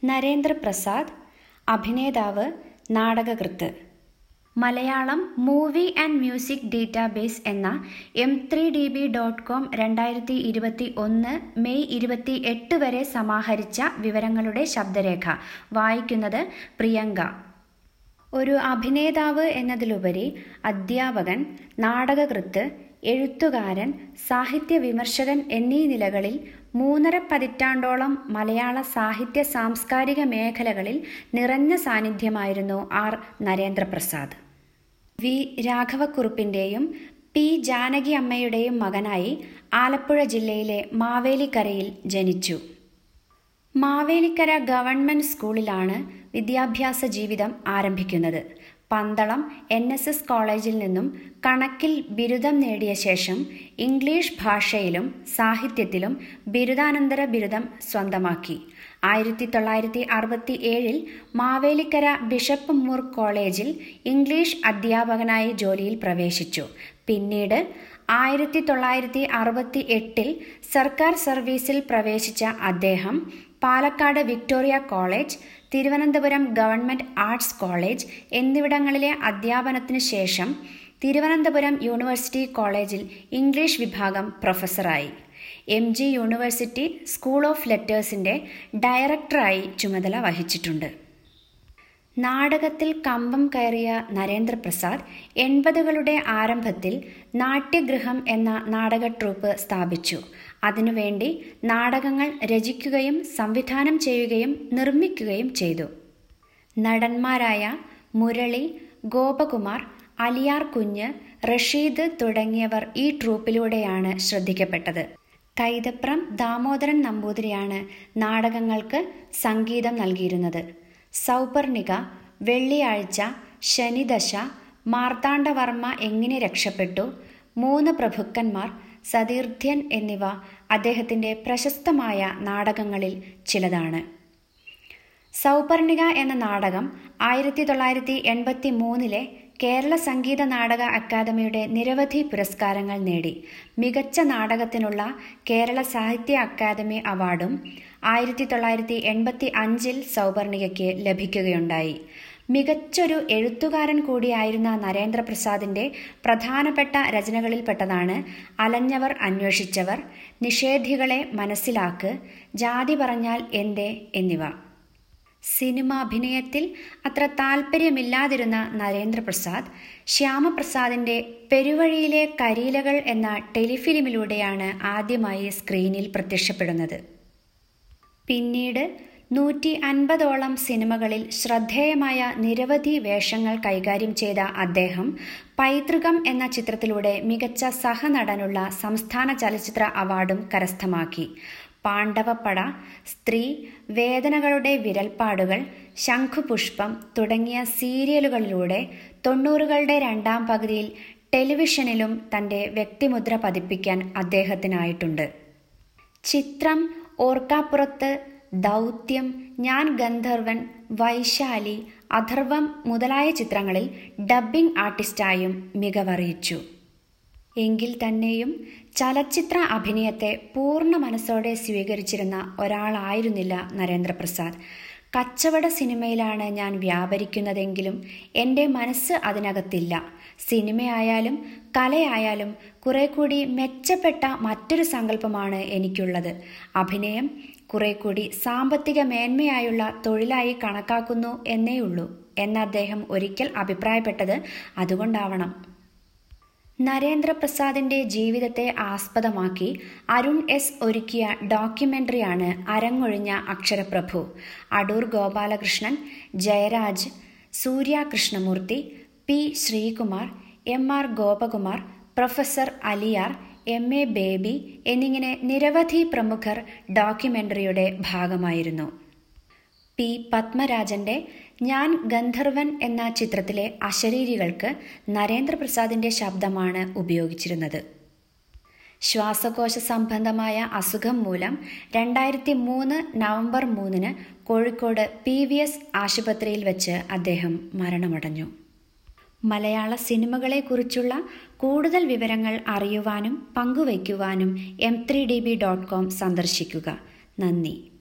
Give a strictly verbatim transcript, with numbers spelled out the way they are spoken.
നരേന്ദ്രപ്രസാദ്, അഭിനേതാവ്, നാടകകൃത്ത്. Malayalam movie and music database എന്ന M three D B dot com രണ്ടായിരത്തി ഇരുപത്തി ഒന്ന് മെയ് ഇരുപത്തി എട്ട് വരെ സമാഹരിച്ച വിവരങ്ങളുടെ ശബ്ദരേഖ. വായിക്കുന്നത് പ്രിയങ്ക. ഒരു അഭിനേതാവ് എന്നതിലുപരി അധ്യാപകൻ, നാടകകൃത്ത്, എഴുത്തുകാരൻ, സാഹിത്യ വിമർശകൻ എന്നീ നിലകളിൽ മൂന്നര പതിറ്റാണ്ടോളം മലയാള സാഹിത്യ സാംസ്കാരിക മേഖലകളിൽ നിറഞ്ഞ സാന്നിധ്യമായിരുന്നു ആർ നരേന്ദ്രപ്രസാദ്. വി രാഘവക്കുറുപ്പിൻ്റെയും പി ജാനകി അമ്മയുടെയും മകനായി ആലപ്പുഴ ജില്ലയിലെ മാവേലിക്കരയിൽ ജനിച്ചു. മാവേലിക്കര ഗവൺമെൻറ് സ്കൂളിലാണ് വിദ്യാഭ്യാസ ജീവിതം ആരംഭിക്കുന്നത്. പന്തളം എൻ എസ് എസ് കോളേജിൽ നിന്നും കണക്കിൽ ബിരുദം നേടിയ ശേഷം ഇംഗ്ലീഷ് ഭാഷയിലും സാഹിത്യത്തിലും ബിരുദാനന്തര ബിരുദം സ്വന്തമാക്കി. ആയിരത്തി തൊള്ളായിരത്തി അറുപത്തി ഏഴിൽ മാവേലിക്കര ബിഷപ്പ് മൂർ കോളേജിൽ ഇംഗ്ലീഷ് അധ്യാപകനായി ജോലിയിൽ പ്രവേശിച്ചു. പിന്നീട് ആയിരത്തി തൊള്ളായിരത്തി അറുപത്തി എട്ടിൽ സർക്കാർ സർവീസിൽ പ്രവേശിച്ച അദ്ദേഹം Palakkad Victoria college, Thiruvananthapuram government arts college എന്നിവിടങ്ങളിലെ അധ്യാപനത്തിനു ശേഷം തിരുവനന്തപുരം യൂണിവേഴ്സിറ്റി കോളേജിൽ ഇംഗ്ലീഷ് വിഭാഗം പ്രൊഫസറായി. M G university school of ലെറ്റേഴ്സിൻ്റെ ഡയറക്ടറായി ചുമതല വഹിച്ചിട്ടുണ്ട്. നാടകത്തിൽ കമ്പം കയറിയ നരേന്ദ്രപ്രസാദ് എൺപതുകളുടെ ആരംഭത്തിൽ നാട്യഗൃഹം എന്ന നാടക ട്രൂപ്പ് സ്ഥാപിച്ചു. അതിനുവേണ്ടി നാടകങ്ങൾ രചിക്കുകയും സംവിധാനം ചെയ്യുകയും നിർമ്മിക്കുകയും ചെയ്തു. നടന്മാരായ മുരളി, ഗോപകുമാർ, അലിയാർ കുഞ്ഞ്, റഷീദ് തുടങ്ങിയവർ ഈ ട്രൂപ്പിലൂടെയാണ് ശ്രദ്ധിക്കപ്പെട്ടത്. കൈതപ്രം ദാമോദരൻ നമ്പൂതിരിയാണ് നാടകങ്ങൾക്ക് സംഗീതം നൽകിയിരുന്നത്. സൗപർണിക, വെള്ളിയാഴ്ച, ശനിദശ, മാർത്താണ്ഡവർമ്മ എങ്ങനെ രക്ഷപ്പെട്ടു, മൂന്ന് പ്രഭുക്കന്മാർ, സതീർത്ഥ്യൻ എന്നിവ അദ്ദേഹത്തിൻ്റെ പ്രശസ്തമായ നാടകങ്ങളിൽ ചിലതാണ്. സൗപർണിക എന്ന നാടകം ആയിരത്തി തൊള്ളായിരത്തി എൺപത്തി മൂന്നിലെ കേരള സംഗീത നാടക അക്കാദമിയുടെ നിരവധി പുരസ്കാരങ്ങൾ നേടി. മികച്ച നാടകത്തിനുള്ള കേരള സാഹിത്യ അക്കാദമി അവാർഡും ആയിരത്തി തൊള്ളായിരത്തി എൺപത്തി അഞ്ചിൽ സൗപർണികയ്ക്ക് ലഭിക്കുകയുണ്ടായി. മികച്ചൊരു എഴുത്തുകാരൻ കൂടിയായിരുന്ന നരേന്ദ്രപ്രസാദിൻ്റെ പ്രധാനപ്പെട്ട രചനകളിൽപ്പെട്ടതാണ് അലഞ്ഞവർ അന്വേഷിച്ചവർ, നിഷേധികളെ മനസ്സിലാക്ക്, ജാതി പറഞ്ഞാൽ എന്തേ എന്നിവ. സിനിമാഭിനയത്തിൽ അത്ര താൽപ്പര്യമില്ലാതിരുന്ന നരേന്ദ്രപ്രസാദ് ശ്യാമപ്രസാദിൻ്റെ പെരുവഴിയിലെ കരിയിലകൾ എന്ന ടെലിഫിലിമിലൂടെയാണ് ആദ്യമായി സ്ക്രീനിൽ പ്രത്യക്ഷപ്പെടുന്നത്. പിന്നീട് നൂറ്റി അൻപതോളം സിനിമകളിൽ ശ്രദ്ധേയമായ നിരവധി വേഷങ്ങൾ കൈകാര്യം ചെയ്ത അദ്ദേഹം പൈതൃകം എന്ന ചിത്രത്തിലൂടെ മികച്ച സഹനടനുള്ള സംസ്ഥാന ചലച്ചിത്ര അവാർഡും കരസ്ഥമാക്കി. പാണ്ഡവപ്പട, സ്ത്രീ, വേദനകളുടെ വിരൽപ്പാടുകൾ, ശംഖുപുഷ്പം തുടങ്ങിയ സീരിയലുകളിലൂടെ തൊണ്ണൂറുകളുടെ രണ്ടാം പകുതിയിൽ ടെലിവിഷനിലും തൻ്റെ വ്യക്തിമുദ്ര പതിപ്പിക്കാൻ അദ്ദേഹത്തിനായിട്ടുണ്ട്. ചിത്രം, ഓർക്കാപ്പുറത്ത്, ദൗത്യം, ഞാൻ ഗന്ധർവൻ, വൈശാലി, അഥർവം മുതലായ ചിത്രങ്ങളിൽ ഡബ്ബിംഗ് ആർട്ടിസ്റ്റായും മികവറിയിച്ചു. എങ്കിൽ തന്നെയും ചലച്ചിത്ര അഭിനയത്തെ പൂർണ്ണ മനസ്സോടെ സ്വീകരിച്ചിരുന്ന ഒരാളായിരുന്നില്ല നരേന്ദ്രപ്രസാദ്. കച്ചവട സിനിമയിലാണ് ഞാൻ വ്യാപരിക്കുന്നതെങ്കിലും എൻ്റെ മനസ്സ് അതിനകത്തില്ല. സിനിമയായാലും കലയായാലും കുറെ കൂടി മെച്ചപ്പെട്ട മറ്റൊരു സങ്കല്പമാണ് എനിക്കുള്ളത്. അഭിനയം കുറെ കൂടി സാമ്പത്തിക മേന്മയായുള്ള തൊഴിലായി കണക്കാക്കുന്നു എന്നേയുള്ളൂ എന്ന് അദ്ദേഹം ഒരിക്കൽ അഭിപ്രായപ്പെട്ടത് അതുകൊണ്ടാവണം. നരേന്ദ്രപ്രസാദിൻ്റെ ജീവിതത്തെ ആസ്പദമാക്കി അരുൺ എസ് ഒരുക്കിയ ഡോക്യുമെൻ്ററിയാണ് Arangozhinja Aksharaprabhu. Adoor Gopalakrishnan, Jayaraj, Surya Krishnamoorthy, P Sreekumar, M R Gopakumar, professor Aliyar, M A Baby എന്നിങ്ങനെ നിരവധി പ്രമുഖർ ഡോക്യുമെൻ്ററിയുടെ ഭാഗമായിരുന്നു. പി പത്മരാജൻ്റെ ഞാൻ ഗന്ധർവൻ എന്ന ചിത്രത്തിലെ അശരീരികൾക്ക് നരേന്ദ്രപ്രസാദിൻ്റെ ശബ്ദമാണ് ഉപയോഗിച്ചിരുന്നത്. ശ്വാസകോശ സംബന്ധമായ അസുഖം മൂലം രണ്ടായിരത്തി മൂന്ന് നവംബർ മൂന്നിന് കോഴിക്കോട് പി വി എസ് ആശുപത്രിയിൽ വെച്ച് അദ്ദേഹം മരണമടഞ്ഞു. മലയാള സിനിമകളെക്കുറിച്ചുള്ള കൂടുതൽ വിവരങ്ങൾ അറിയുവാനും പങ്കുവയ്ക്കുവാനും M three D B dot com സന്ദർശിക്കുക. നന്ദി.